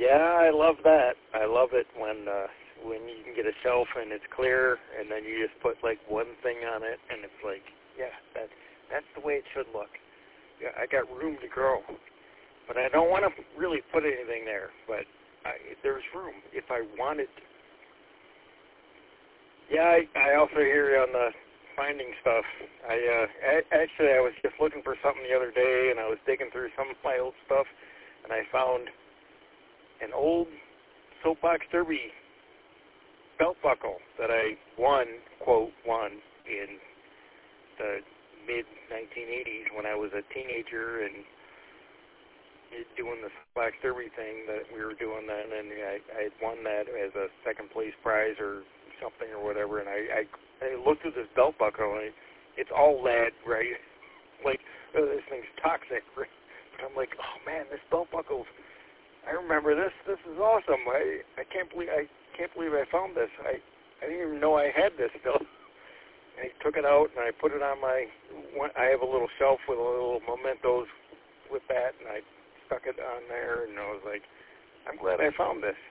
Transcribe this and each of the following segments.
Yeah, I love that. I love it when you can get a shelf and it's clear, and then you just put like one thing on it, and it's like, yeah, that's the way it should look. Yeah, I got room to grow, but I don't want to really put anything there. But there's room if I wanted to. Yeah, I also hear you on the finding stuff. Actually, I was just looking for something the other day, and I was digging through some of my old stuff, and I found an old soapbox derby belt buckle that I won, quote, won in the mid-1980s when I was a teenager and doing the soapbox derby thing that we were doing then, and I had won that as a second place prize or something or whatever, and I looked at this belt buckle, and it's all lead, right? Like, oh, this thing's toxic, right? But I'm like, oh man, this belt buckle's, I remember this. This is awesome. I can't believe I found this. I didn't even know I had this still. And I took it out and I put it on I have a little shelf with a little mementos with that, and I stuck it on there, and I was like, I'm glad I found this.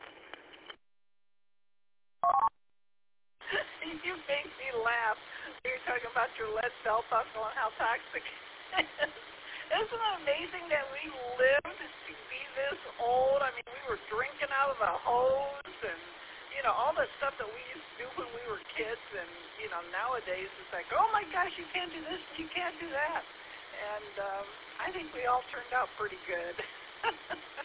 You make me laugh. You're talking about your lead belt buckle and how toxic it is. Isn't it amazing that we lived to be this old? I mean, we were drinking out of the hose and, all that stuff that we used to do when we were kids. And, nowadays it's like, oh, my gosh, you can't do this and you can't do that. And I think we all turned out pretty good.